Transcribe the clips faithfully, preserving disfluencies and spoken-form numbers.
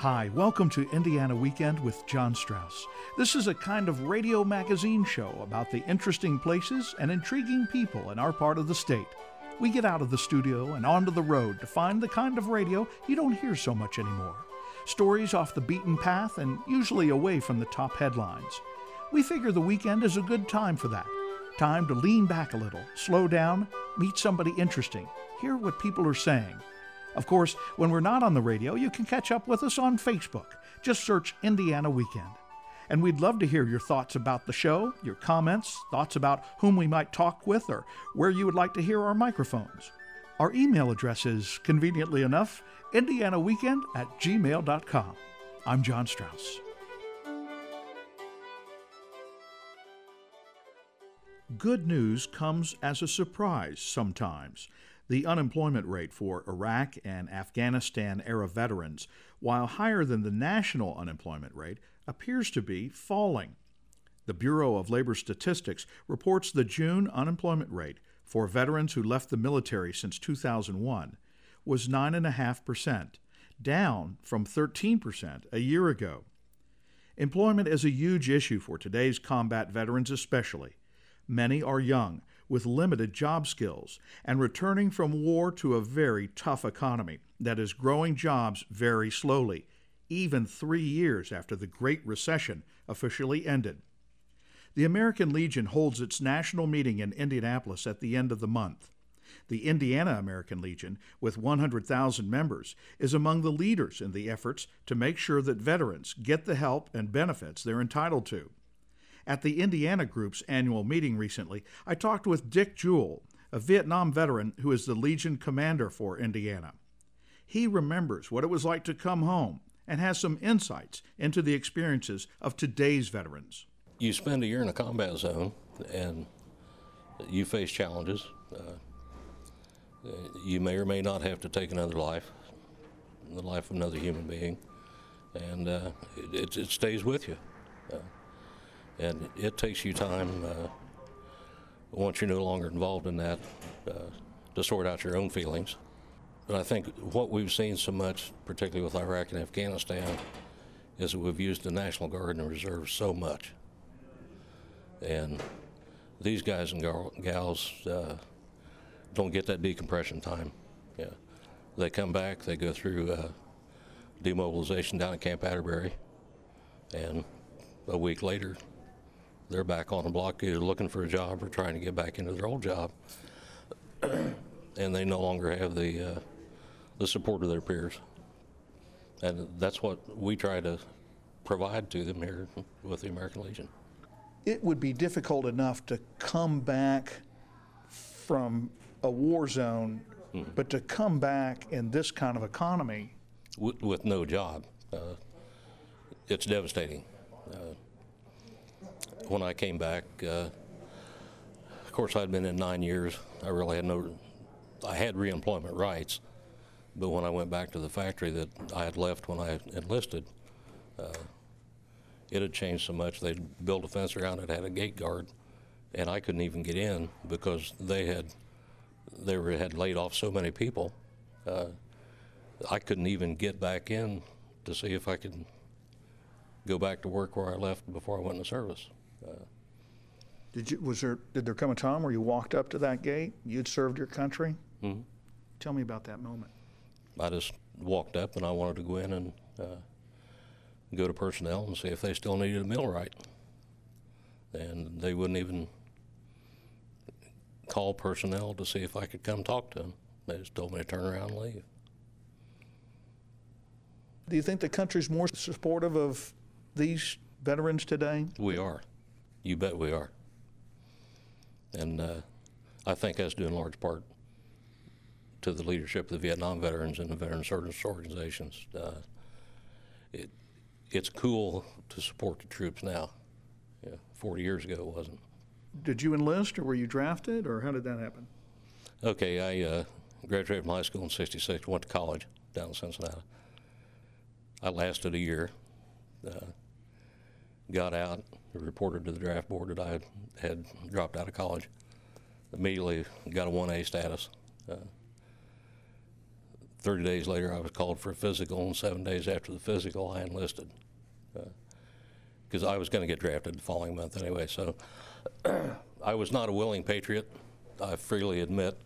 Hi, welcome to Indiana Weekend with John Strauss. This is a kind of radio magazine show about the interesting places and intriguing people in our part of the state. We get out of the studio and onto the road to find the kind of radio you don't hear so much anymore. Stories off the beaten path and usually away from the top headlines. We figure the weekend is a good time for that. Time to lean back a little, slow down, meet somebody interesting, hear what people are saying. Of course, when we're not on the radio, you can catch up with us on Facebook. Just search Indiana Weekend. And we'd love to hear your thoughts about the show, your comments, thoughts about whom we might talk with, or where you would like to hear our microphones. Our email address is, conveniently enough, indiana weekend at gmail dot com. I'm John Strauss. Good news comes as a surprise sometimes. The unemployment rate for Iraq and Afghanistan-era veterans, while higher than the national unemployment rate, appears to be falling. The Bureau of Labor Statistics reports the June unemployment rate for veterans who left the military since two thousand one was nine point five percent, down from thirteen percent a year ago. Employment is a huge issue for today's combat veterans especially. Many are young, with limited job skills, and returning from war to a very tough economy that is growing jobs very slowly, even three years after the Great Recession officially ended. The American Legion holds its national meeting in Indianapolis at the end of the month. The Indiana American Legion, with one hundred thousand members, is among the leaders in the efforts to make sure that veterans get the help and benefits they're entitled to. At the Indiana Group's annual meeting recently, I talked with Dick Jewell, a Vietnam veteran who is the Legion commander for Indiana. He remembers what it was like to come home and has some insights into the experiences of today's veterans. You spend a year in a combat zone and you face challenges. Uh, you may or may not have to take another life, the life of another human being, and uh, it, it stays with you. Uh, And it takes you time, uh, once you're no longer involved in that, uh, to sort out your own feelings. But I think what we've seen so much, particularly with Iraq and Afghanistan, is that we've used the National Guard and Reserve so much. And these guys and gals uh, don't get that decompression time. Yeah. They come back, they go through uh, demobilization down at Camp Atterbury, and a week later, they're back on the block either looking for a job or trying to get back into their old job. And they no longer have the uh, the support of their peers. And that's what we try to provide to them here with the American Legion. It would be difficult enough to come back from a war zone, mm-hmm. but to come back in this kind of economy. With, with no job, uh, it's devastating. Uh, When I came back, uh, of course, I'd been in nine years. I really had no, I had reemployment rights, but when I went back to the factory that I had left when I enlisted, uh, it had changed so much. They'd built a fence around it, had a gate guard, and I couldn't even get in because they had, they were, had laid off so many people. Uh, I couldn't even get back in to see if I could go back to work where I left before I went into service. Uh, did you was there did there come a time where you walked up to that gate, you'd served your country? Mm-hmm. Tell me about that moment. I just walked up and I wanted to go in and uh, go to personnel and see if they still needed a millwright, and they wouldn't even call personnel to see if I could come talk to them. They just told me to turn around and leave. Do you think the country's more supportive of these veterans today? We are. You bet we are. And uh, I think that's due in large part to the leadership of the Vietnam veterans and the veteran service organizations. Uh, it, it's cool to support the troops now. Yeah, forty years ago it wasn't. Did you enlist, or were you drafted, or how did that happen? Okay, I uh, graduated from high school in sixty-six, went to college down in Cincinnati. I lasted a year. Uh, got out, reported to the draft board that I had, had dropped out of college. Immediately got a one A status. Uh, thirty days later, I was called for a physical, and seven days after the physical, I enlisted. Because uh, I was going to get drafted the following month anyway. So I was not a willing patriot. I freely admit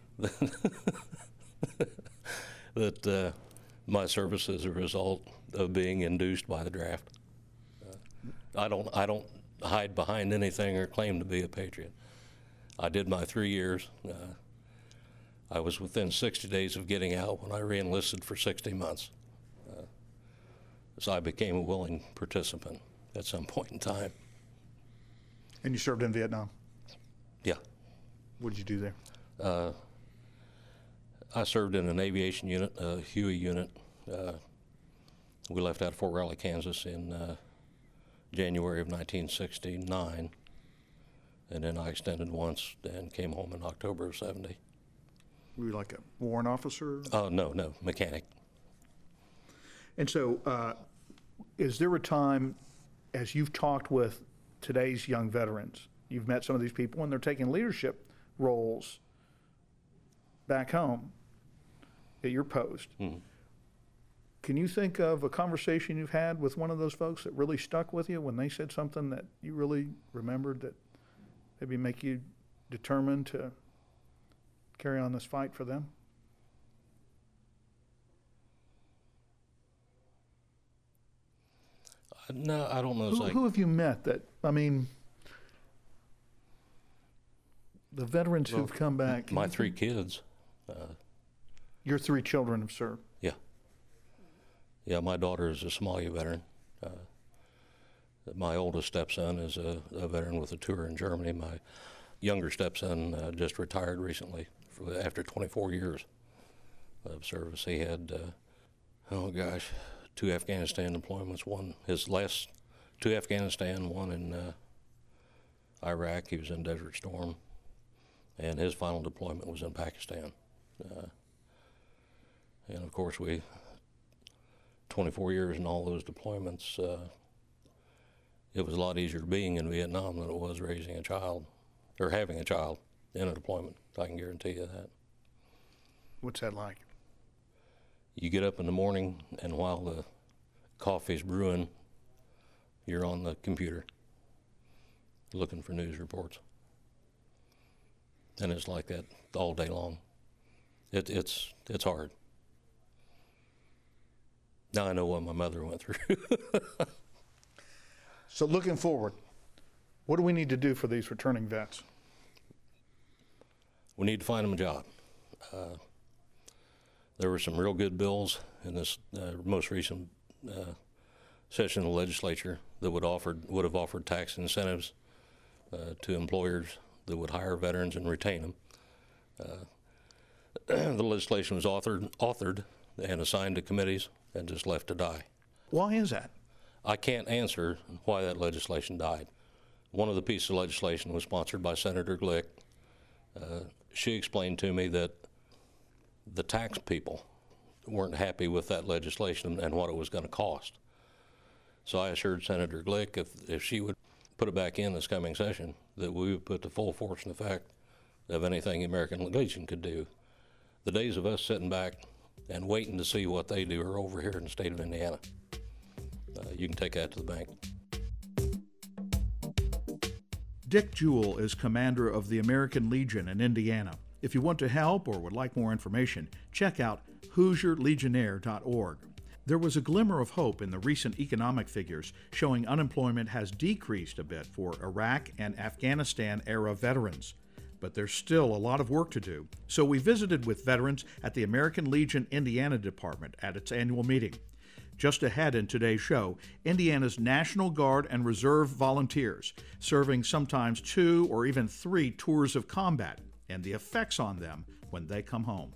that uh, my service is a result of being induced by the draft. Uh, I don't, I don't hide behind anything or claim to be a patriot. I did my three years. Uh, I was within sixty days of getting out when I re-enlisted for sixty months. Uh, so I became a willing participant at some point in time. And you served in Vietnam? Yeah. What did you do there? Uh, I served in an aviation unit, a Huey unit. Uh, we left out of Fort Riley, Kansas in uh, January of nineteen sixty-nine, and then I extended once and came home in October of seventy. Were you like a warrant officer? Oh, uh, no, no, mechanic. And so uh, is there a time, as you've talked with today's young veterans, you've met some of these people and they're taking leadership roles back home at your post. Mm-hmm. Can you think of a conversation you've had with one of those folks that really stuck with you when they said something that you really remembered that maybe make you determined to carry on this fight for them? Uh, no, I don't know. Who, like, who have you met that, I mean, the veterans well, who've come back? My three kids. Uh, Your three children have served? Yeah. Yeah, my daughter is a Somalia veteran. Uh, my oldest stepson is a, a veteran with a tour in Germany. My younger stepson uh, just retired recently for, after twenty-four years of service. He had, uh, oh gosh, two Afghanistan deployments. One, his last two Afghanistan, one in uh, Iraq. He was in Desert Storm. And his final deployment was in Pakistan. Uh, and of course, we, twenty-four years in all those deployments, uh, it was a lot easier being in Vietnam than it was raising a child, or having a child in a deployment. I can guarantee you that. What's that like? You get up in the morning, and while the coffee's brewing, you're on the computer looking for news reports. And it's like that all day long. It, it's it's hard. Now I know what my mother went through. So looking forward, what do we need to do for these returning vets? We need to find them a job. Uh, there were some real good bills in this uh, most recent uh, session of the legislature that would offered would have offered tax incentives uh, to employers that would hire veterans and retain them. Uh, the legislation was authored, authored and assigned to committees and just left to die. Why is that? I can't answer why that legislation died. One of the pieces of legislation was sponsored by Senator Glick. Uh, she explained to me that the tax people weren't happy with that legislation and what it was going to cost. So I assured Senator Glick if, if she would put it back in this coming session, that we would put the full force and effect of anything the American Legion could do. The days of us sitting back and waiting to see what they do are over here in the state of Indiana. Uh, you can take that to the bank. Dick Jewell is commander of the American Legion in Indiana. If you want to help or would like more information, check out Hoosier Legionnaire dot org. There was a glimmer of hope in the recent economic figures showing unemployment has decreased a bit for Iraq and Afghanistan-era veterans. But there's still a lot of work to do, so we visited with veterans at the American Legion Indiana Department at its annual meeting. Just ahead in today's show, Indiana's National Guard and Reserve volunteers, serving sometimes two or even three tours of combat, and the effects on them when they come home.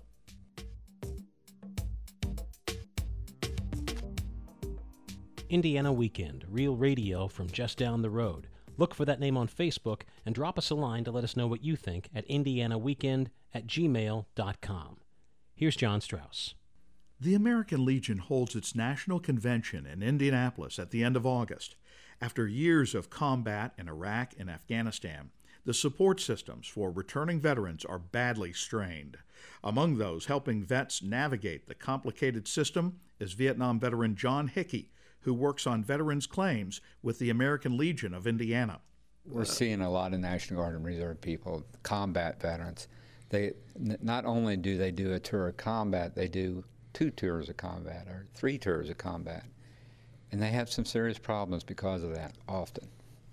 Indiana Weekend, real radio from just down the road. Look for that name on Facebook and drop us a line to let us know what you think at indiana weekend at gmail dot com. Here's John Strauss. The American Legion holds its national convention in Indianapolis at the end of August. After years of combat in Iraq and Afghanistan, the support systems for returning veterans are badly strained. Among those helping vets navigate the complicated system is Vietnam veteran John Hickey, who works on veterans' claims with the American Legion of Indiana. We're seeing a lot of National Guard and Reserve people, combat veterans. They not only do they do a tour of combat, they do two tours of combat or three tours of combat. And they have some serious problems because of that often.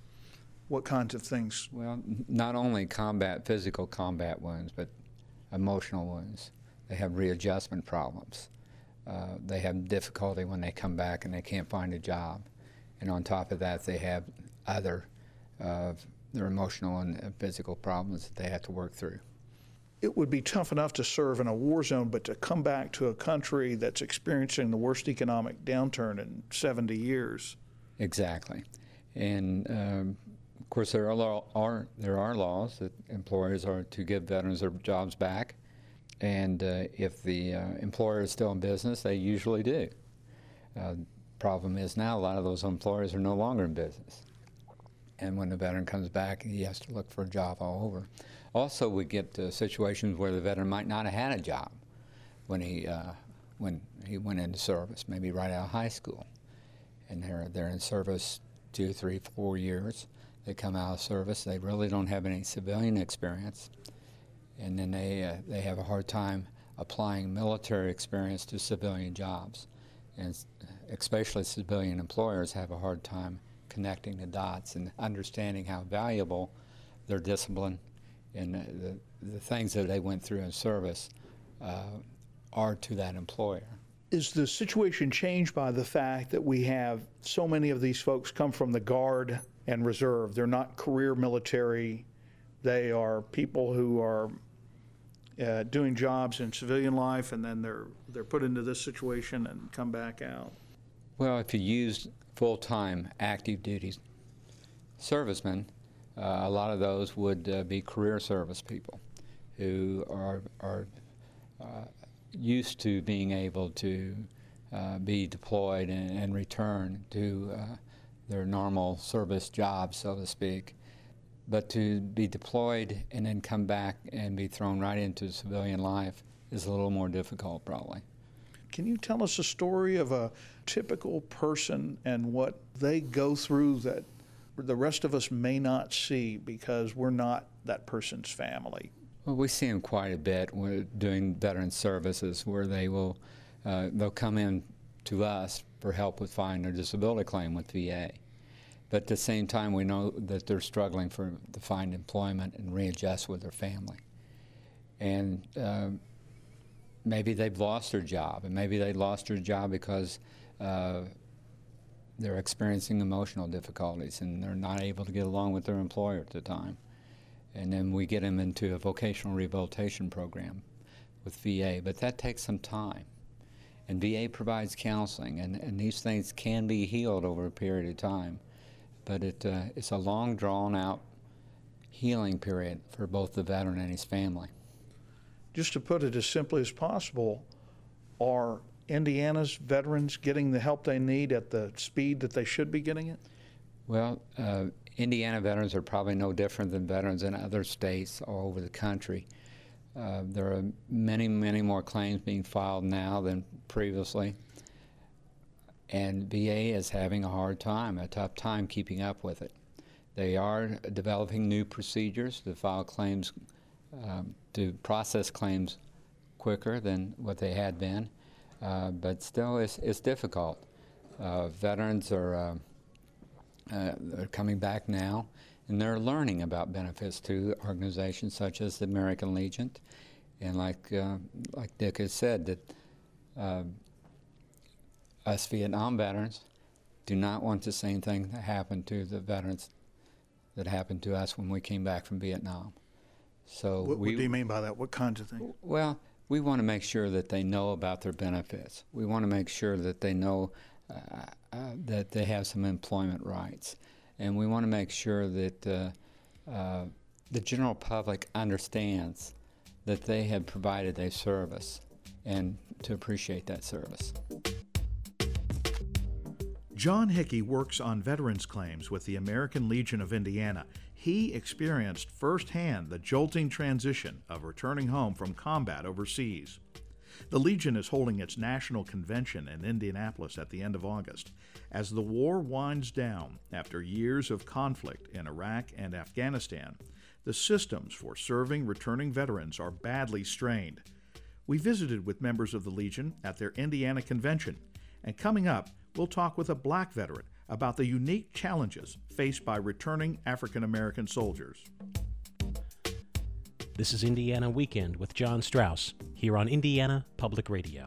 What kinds of things? Well, not only combat, physical combat wounds, but emotional wounds. They have readjustment problems. Uh, they have difficulty when they come back and they can't find a job. And on top of that, they have other uh, their emotional and physical problems that they have to work through. It would be tough enough to serve in a war zone, but to come back to a country that's experiencing the worst economic downturn in seventy years. Exactly. And um, of course, there are, law, are there are laws that employers are to give veterans their jobs back. And uh, if the uh, employer is still in business, they usually do. Uh, problem is now a lot of those employers are no longer in business. And when the veteran comes back, he has to look for a job all over. Also, we get uh, situations where the veteran might not have had a job when he uh, when he went into service, maybe right out of high school, and they're they're in service two, three, four years. They come out of service, they really don't have any civilian experience, and then they uh, they have a hard time applying military experience to civilian jobs, and especially civilian employers have a hard time connecting the dots and understanding how valuable their discipline and the, the things that they went through in service uh, are to that employer. Is the situation changed by the fact that we have so many of these folks come from the Guard and Reserve? They're not career military. They are people who are uh, doing jobs in civilian life, and then they're they're put into this situation and come back out. Well, if you use full-time active duty servicemen, uh, a lot of those would uh, be career service people who are, are uh, used to being able to uh, be deployed and, and return to uh, their normal service jobs, so to speak. But to be deployed and then come back and be thrown right into civilian life is a little more difficult, probably. Can you tell us a story of a typical person and what they go through that the rest of us may not see because we're not that person's family? Well, we see them quite a bit. We're doing veteran services where they will uh, they'll come in to us for help with filing their disability claim with V A. But at the same time, we know that they're struggling for to find employment and readjust with their family. And uh, maybe they've lost their job, and maybe they lost their job because uh, they're experiencing emotional difficulties and they're not able to get along with their employer at the time. And then we get them into a vocational rehabilitation program with V A, but that takes some time. And V A provides counseling, and, and these things can be healed over a period of time. But it, uh, it's a long, drawn-out healing period for both the veteran and his family. Just to put it as simply as possible, are Indiana's veterans getting the help they need at the speed that they should be getting it? Well, uh, Indiana veterans are probably no different than veterans in other states all over the country. Uh, there are many, many more claims being filed now than previously. And V A is having a hard time, a tough time keeping up with it. They are developing new procedures to file claims, um, to process claims quicker than what they had been, uh, but still it's, it's difficult. Uh, veterans are, uh, uh, are coming back now, and they're learning about benefits to organizations such as the American Legion, and like, uh, like Dick has said, that uh, us Vietnam veterans do not want the same thing that happened to the veterans that happened to us when we came back from Vietnam. So What, we, what do you mean by that? What kinds of things? Well, we want to make sure that they know about their benefits. We want to make sure that they know uh, uh, that they have some employment rights. And we want to make sure that uh, uh, the general public understands that they have provided a service and to appreciate that service. John Hickey works on veterans claims with the American Legion of Indiana. He experienced firsthand the jolting transition of returning home from combat overseas. The Legion is holding its national convention in Indianapolis at the end of August. As the war winds down after years of conflict in Iraq and Afghanistan, the systems for serving returning veterans are badly strained. We visited with members of the Legion at their Indiana convention, and coming up, we'll talk with a black veteran about the unique challenges faced by returning African American soldiers. This is Indiana Weekend with John Strauss, here on Indiana Public Radio.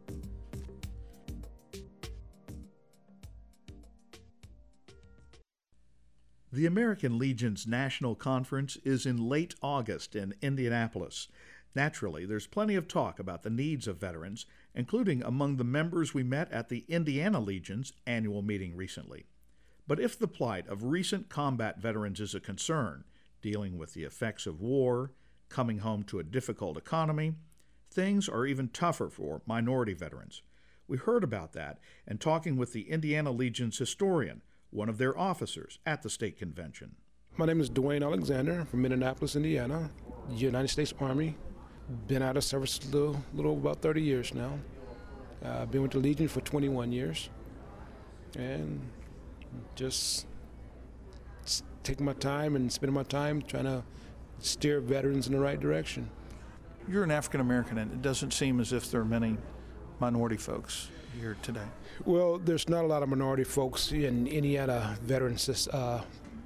The American Legion's National Conference is in late August in Indianapolis. Naturally, there's plenty of talk about the needs of veterans, including among the members we met at the Indiana Legion's annual meeting recently. But if the plight of recent combat veterans is a concern, dealing with the effects of war, coming home to a difficult economy, things are even tougher for minority veterans. We heard about that and talking with the Indiana Legion's historian, one of their officers at the state convention. My name is Dwayne Alexander from Indianapolis, Indiana, United States Army. Been out of service a little, little about thirty years now. I've uh, been with the Legion for twenty-one years. And just taking my time and spending my time trying to steer veterans in the right direction. You're an African American, and it doesn't seem as if there are many minority folks here today. Well, there's not a lot of minority folks in Indiana veterans, uh,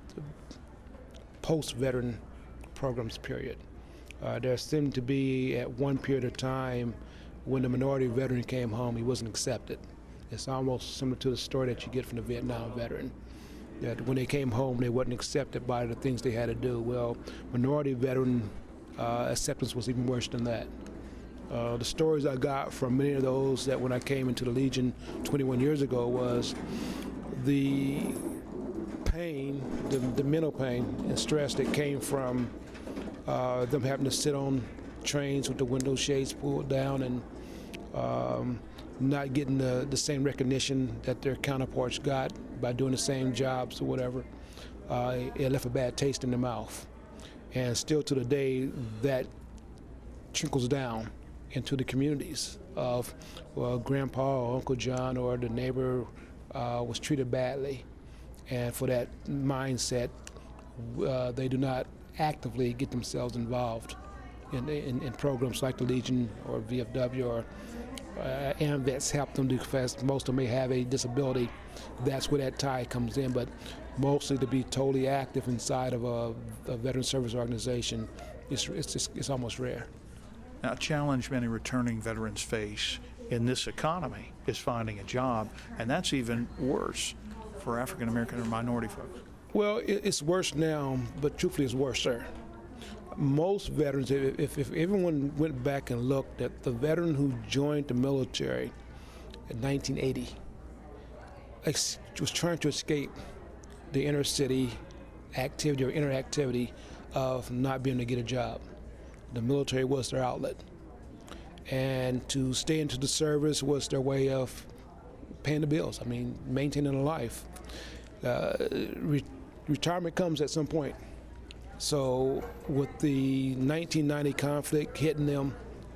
post-veteran programs, period. Uh, there seemed to be, at one period of time, when the minority veteran came home, he wasn't accepted. It's almost similar to the story that you get from the Vietnam veteran, that when they came home, they wasn't accepted by the things they had to do. Well, minority veteran uh, acceptance was even worse than that. Uh, the stories I got from many of those that when I came into the Legion twenty-one years ago was the pain, the, the mental pain and stress that came from uh, them having to sit on trains with the window shades pulled down and um, not getting the, the same recognition that their counterparts got by doing the same jobs or whatever. Uh, it left a bad taste in the mouth. And still to the day, that trickles down into the communities of, well, Grandpa or Uncle John or the neighbor uh, was treated badly. And for that mindset, uh, they do not actively get themselves involved in, in, in programs like the Legion or V F W or uh, AMVETS help them because most of them may have a disability. That's where that tie comes in. But mostly to be totally active inside of a, a veteran service organization, it's, it's, just, it's almost rare. Now, a challenge many returning veterans face in this economy is finding a job, and that's even worse for African American or minority folks. Well, it, it's worse now, but truthfully, it's worse, sir. Most veterans, if, if, if everyone went back and looked at the veteran who joined the military in nineteen eighty, ex- was trying to escape the inner city activity or interactivity of not being able to get a job. The military was their outlet. And to stay into the service was their way of paying the bills, I mean, maintaining a life. Uh, re- retirement comes at some point. So with the nineteen ninety conflict hitting them,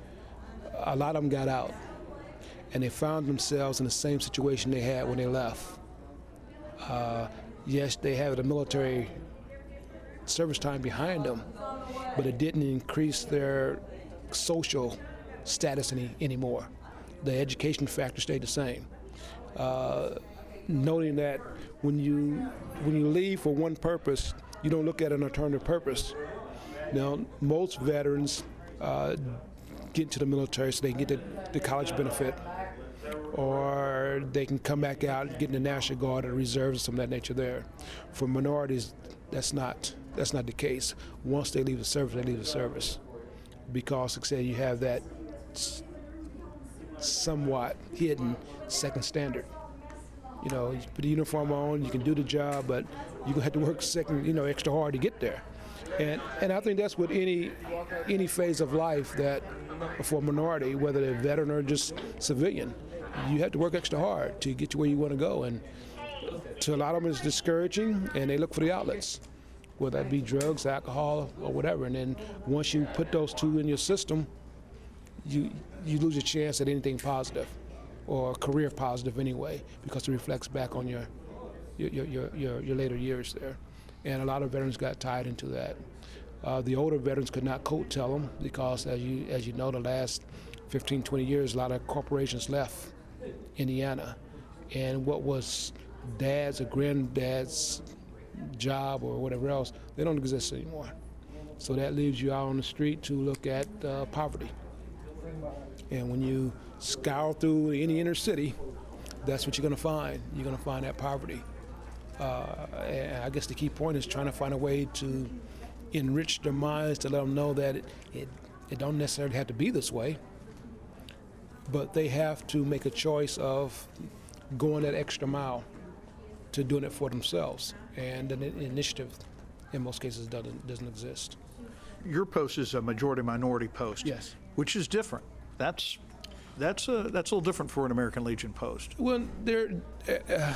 a lot of them got out. And they found themselves in the same situation they had when they left. Uh, yes, they had the military service time behind them, but it didn't increase their social status any, anymore. The education factor stayed the same. Uh, noting that when you when you leave for one purpose, you don't look at an alternative purpose. Now, most veterans uh, get into the military so they can get the, the college benefit, or they can come back out and get in the National Guard or reserves, some of that nature there. For minorities, that's not that's not the case. Once they leave the service, they leave the service. Because, like I said, you have that somewhat hidden second standard. You know, you put the uniform on, you can do the job, but you're gonna have to work second, you know, extra hard to get there. And and I think that's with any any phase of life that for a minority, whether they're veteran or just civilian, you have to work extra hard to get to where you want to go. And to a lot of them, it's discouraging, and they look for the outlets. whether that be drugs, alcohol, or whatever. And then once you put those two in your system, you you lose your chance at anything positive, or career positive anyway, because it reflects back on your your your your, your later years there. And a lot of veterans got tied into that. Uh, the older veterans could not coattail them because, as you as you know, the last fifteen, twenty years, a lot of corporations left Indiana, and what was dad's or granddad's job or whatever else, they don't exist anymore. So that leaves you out on the street to look at uh, poverty. And when you scour through any inner city, that's what you're going to find. You're going to find that poverty. Uh, and I guess the key point is trying to find a way to enrich their minds, to let them know that it, it, it don't necessarily have to be this way, but they have to make a choice of going that extra mile to doing it for themselves. And an initiative, in most cases, doesn't, doesn't exist. Your post is a majority-minority post. Yes. Which is different. That's that's a, that's a little different for an American Legion post. Well, there, uh,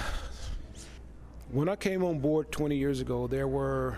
when I came on board twenty years ago, there were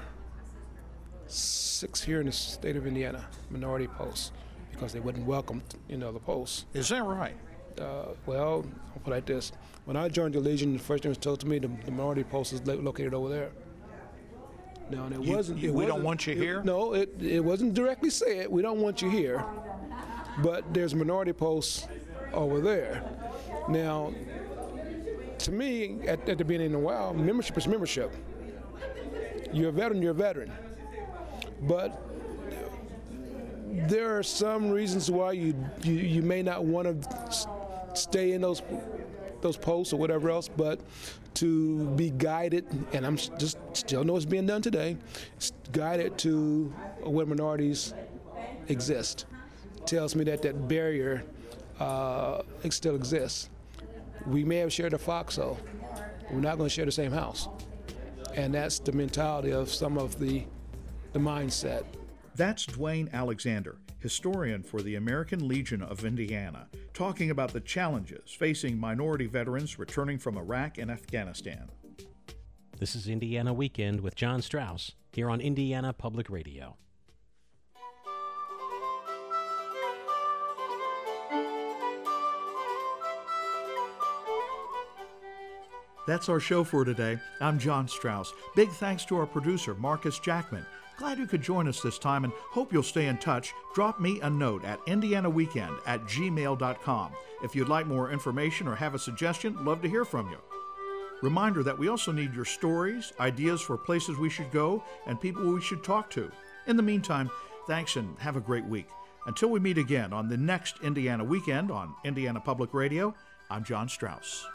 six here in the state of Indiana, minority posts, because they wasn't welcomed in other posts. Is that right? Uh, well, I'll put it like this. When I joined the Legion, the first thing was told to me, the, the minority post is lo- located over there. Now, and it You- wasn't. you- it we don't wasn't- want you it- here? No, it, it wasn't directly said, we don't want you here. But there's minority posts over there. Now, to me, at, at the beginning of a while, membership is membership. You're a veteran, you're a veteran. But there are some reasons why you you, you may not want to stay in those those posts or whatever else, but to be guided, and I'm just still know it's being done today, guided to where minorities exist. Tells me that that barrier uh, it still exists. We may have shared a foxhole, we're not going to share the same house, and that's the mentality of some of the the mindset. That's Dwayne Alexander, historian for the American Legion of Indiana, talking about the challenges facing minority veterans returning from Iraq and Afghanistan. This is Indiana Weekend with John Strauss here on Indiana Public Radio. That's our show for today. I'm John Strauss. Big thanks to our producer, Marcus Jackman. Glad you could join us this time and hope you'll stay in touch. Drop me a note at indiana weekend at gmail dot com. If you'd like more information or have a suggestion, love to hear from you. Reminder that we also need your stories, ideas for places we should go, and people we should talk to. In the meantime, thanks and have a great week. Until we meet again on the next Indiana Weekend on Indiana Public Radio, I'm John Strauss.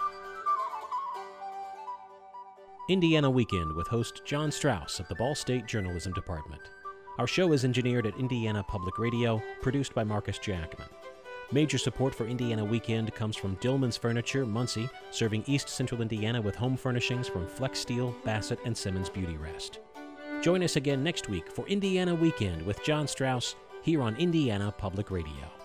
Indiana Weekend with host John Strauss of the Ball State Journalism Department. Our show is engineered at Indiana Public Radio, produced by Marcus Jackman. Major support for Indiana Weekend comes from Dillman's Furniture, Muncie, serving East Central Indiana with home furnishings from Flex Steel, Bassett, and Simmons Beauty Rest. Join us again next week for Indiana Weekend with John Strauss here on Indiana Public Radio.